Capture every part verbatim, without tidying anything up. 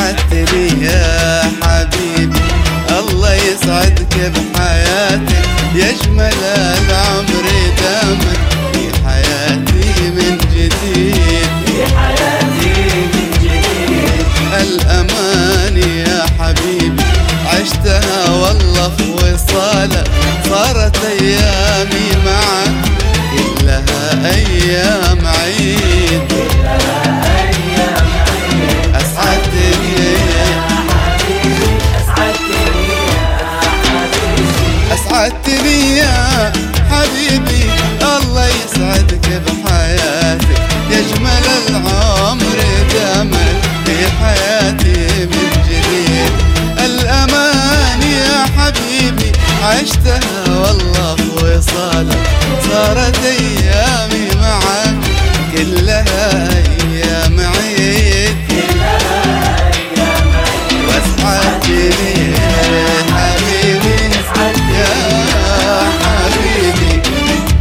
أسعدتني يا حبيبي، الله يسعدك بحياتك، يجمل العمر دامك في حياتي من جديد، في حياتي من جديد. الأمان يا حبيبي عشتها والله في وصالك، صارت أيامي معك كلها أيام عيد، كلها أيام عيد. أسعدتني يا حبيبي، أسعدتني يا حبيبي، أسعدتني يا حبيبي، الله يسعدك بحياتك، يجمل العمر دامك في حياتي من جديد، الأمان يا حبيبي عشتها والله في وصالك، صارت أيامي معك كلها أيام عيد، كلها أيام عيد. واسعدتني يا حبيبي يا حبيبي.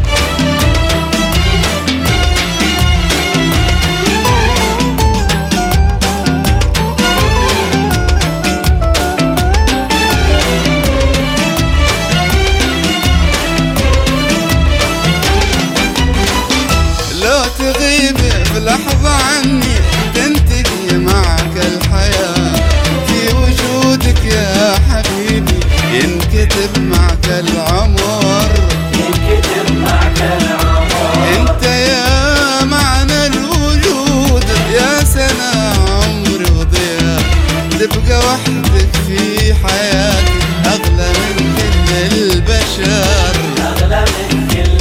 لو تغيب بلحظة عني تنتهي معك الحياة، في وجودك يا حبيبي ينكتب معك العمر، ينكتب معك العمر. انت يا معنى الوجود، يا سنة عمري وضياء، تبقى وحدك في حياتي أغلى من كل البشر، أغلى من كل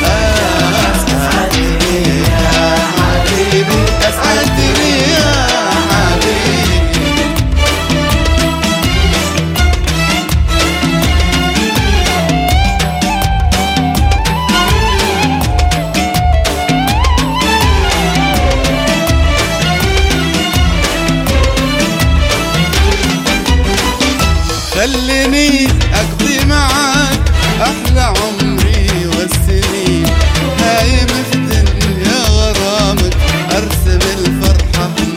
أسعدتني يا حبيبي. خليني أقضي معاك أحلى عمري والسنين، هايم في دنيا غرامك أرسم الفرحة